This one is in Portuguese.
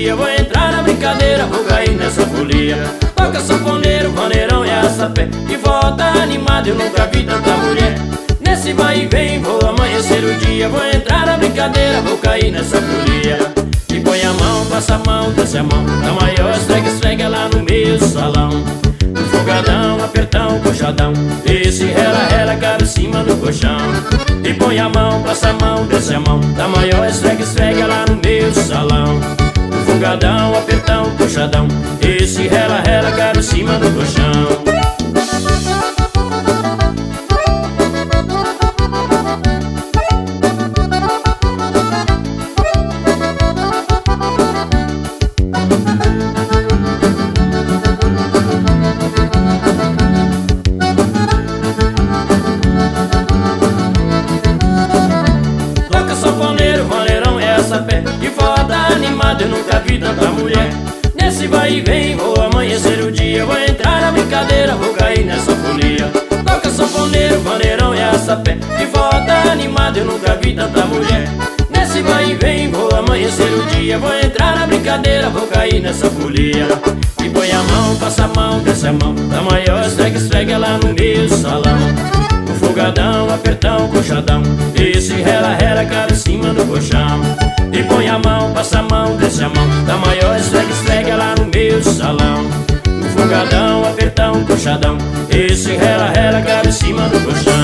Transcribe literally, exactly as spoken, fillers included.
dia, vou entrar na brincadeira, vou cair nessa folia. Toca sanfoneiro, maneirão e açapé, que volta animada, eu nunca vi tanta mulher. Nesse vai e vem, vou amanhecer o dia, vou entrar na brincadeira, vou cair nessa folia. E põe a mão, passa a mão, desce a mão, dá maior, esfrega, esfrega lá no meio do salão. No folgadão, apertão, coxadão, esse rela, rela, cara em cima do colchão. E põe a mão, passa a mão, desce a mão, dá maior, esfrega, esfrega lá no meio do salão. No folgadão, apertão, coxadão, esse rela, rela, cara em cima do colchão. Que foda animada, eu nunca vi tanta mulher. Nesse vai e vem, vou amanhecer o dia, vou entrar na brincadeira, vou cair nessa folia. Toca sanfoneiro, maneirão e açapé, que foda animada, eu nunca vi tanta mulher. Nesse vai e vem, vou amanhecer o dia, vou entrar na brincadeira, vou cair nessa folia. E põe a mão, passa a mão, desce a mão, dá maior, esfrega, esfrega lá no meio do salão. No folgadão, apertão, coxadão, esse rela, rela, cara em cima do colchão. E põe a mão, passa a mão, desce a mão, dá maior, esfrega, esfrega lá no meio do salão. No folgadão, apertão, coxadão, esse rela, rela, cara em cima do colchão.